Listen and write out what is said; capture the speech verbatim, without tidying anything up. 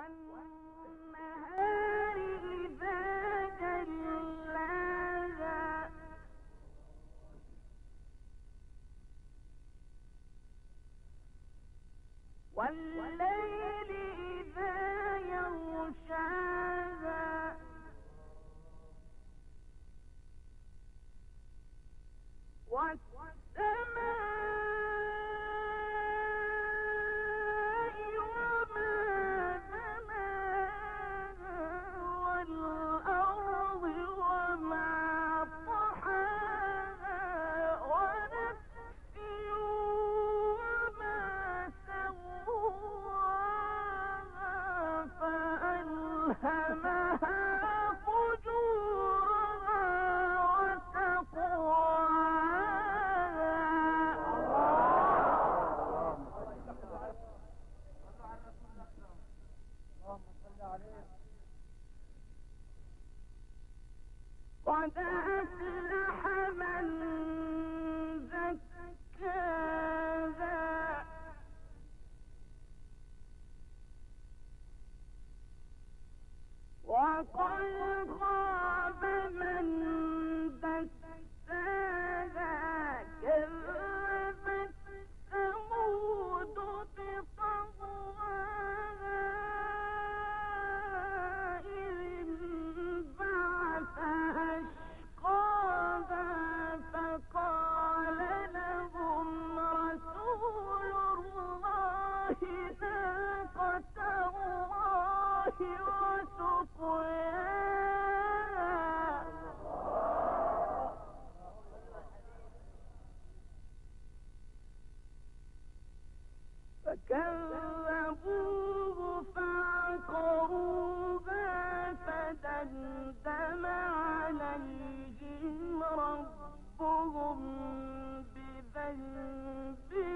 والنهار إذا جلاها والليل إذا يغشاها والسماء وما بناها والأرض وما طحاها ونفس وما سواها فألهمها فجورها قد أفلح من زكاها وقد خاب من دساها كذبت ثمود بطغواها إذ انبعث أشقاها فقال لهم رسول الله ناقة الله وسقياها فكذبوه فعقروها فدمدم عليهم ربهم بذنبهم